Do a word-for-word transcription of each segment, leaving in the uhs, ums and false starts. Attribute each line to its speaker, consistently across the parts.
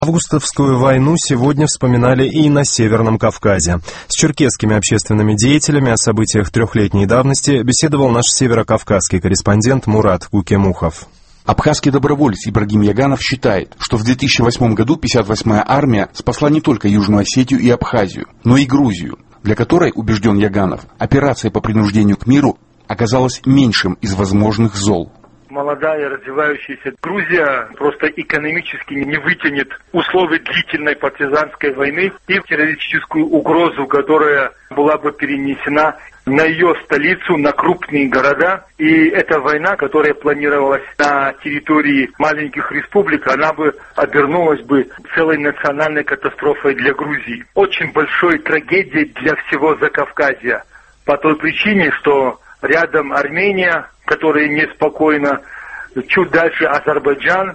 Speaker 1: Августовскую войну сегодня вспоминали и на Северном Кавказе. С черкесскими общественными деятелями о событиях трехлетней давности беседовал наш северокавказский корреспондент Мурат Гукемухов.
Speaker 2: Абхазский доброволец Ибрагим Яганов считает, что в две тысячи восьмом году пятьдесят восьмая армия спасла не только Южную Осетию и Абхазию, но и Грузию, для которой, убежден Яганов, операция по принуждению к миру оказалась меньшим из возможных зол.
Speaker 3: Молодая, развивающаяся Грузия просто экономически не вытянет условий длительной партизанской войны и террористическую угрозу, которая была бы перенесена на ее столицу, на крупные города. И эта война, которая планировалась на территории маленьких республик, она бы обернулась бы целой национальной катастрофой для Грузии. Очень большой трагедией для всего Закавказья. По той причине, что рядом Армения, которая неспокойна, чуть дальше Азербайджан,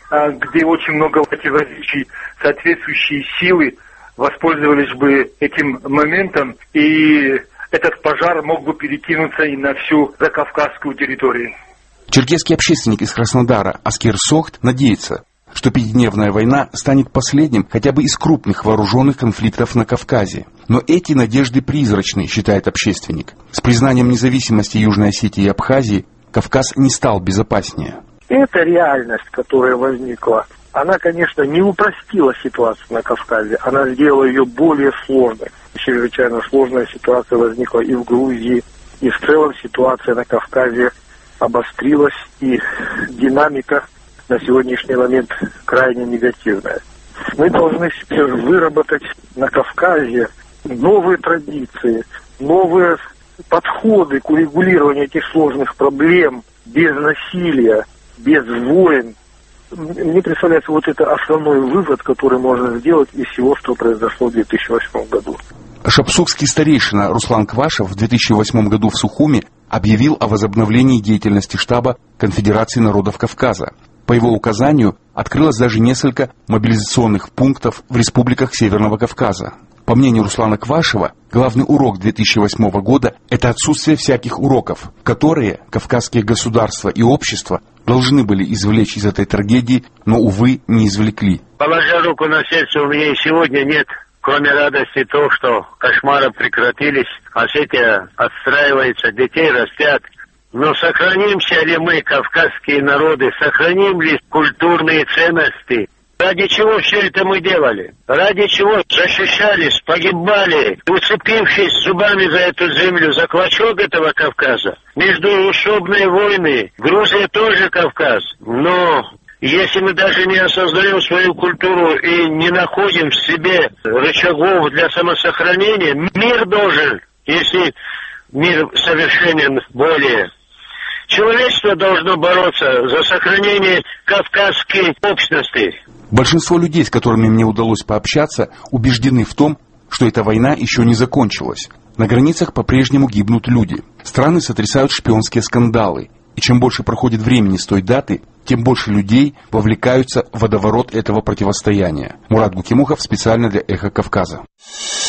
Speaker 3: где очень много противоречий, соответствующие силы воспользовались бы этим моментом, и этот пожар мог бы перекинуться и на всю закавказскую территорию.
Speaker 2: Черкесский общественник из Краснодара Аскер Сохт надеется, что пятидневная война станет последним хотя бы из крупных вооруженных конфликтов на Кавказе. Но эти надежды призрачны, считает общественник. С признанием независимости Южной Осетии и Абхазии Кавказ не стал безопаснее.
Speaker 4: Эта реальность, которая возникла, она, конечно, не упростила ситуацию на Кавказе, она сделала ее более сложной. Чрезвычайно сложная ситуация возникла и в Грузии, и в целом ситуация на Кавказе обострилась, и динамика на сегодняшний момент крайне негативная. Мы должны теперь выработать на Кавказе новые традиции, новые подходы к урегулированию этих сложных проблем без насилия, без войн. Мне представляется, вот это основной вывод, который можно сделать из всего, что произошло в две тысячи восьмом году.
Speaker 2: Шапсукский старейшина Руслан Квашев в две тысячи восьмом году в Сухуми объявил о возобновлении деятельности штаба Конфедерации народов Кавказа. По его указанию открылось даже несколько мобилизационных пунктов в республиках Северного Кавказа. По мнению Руслана Квашева, главный урок две тысячи восьмого года – это отсутствие всяких уроков, которые кавказские государства и общества должны были извлечь из этой трагедии, но, увы, не извлекли.
Speaker 5: Положа руку на сердце, у меня и сегодня нет, кроме радости того, что кошмары прекратились, Осетия отстраивается, детей растят. Но сохранимся ли мы, кавказские народы, сохраним ли культурные ценности? Ради чего все это мы делали? Ради чего защищались, погибали, уцепившись зубами за эту землю, за клочок этого Кавказа? Междуусобные войны. Грузия тоже Кавказ. Но если мы даже не осознаем свою культуру и не находим в себе рычагов для самосохранения, мир должен, если мир совершенен более. Человечество должно бороться за сохранение кавказской общности.
Speaker 2: Большинство людей, с которыми мне удалось пообщаться, убеждены в том, что эта война еще не закончилась. На границах по-прежнему гибнут люди. Страны сотрясают шпионские скандалы. И чем больше проходит времени с той даты, тем больше людей вовлекаются в водоворот этого противостояния. Мурат Гукемухов специально для «Эхо Кавказа».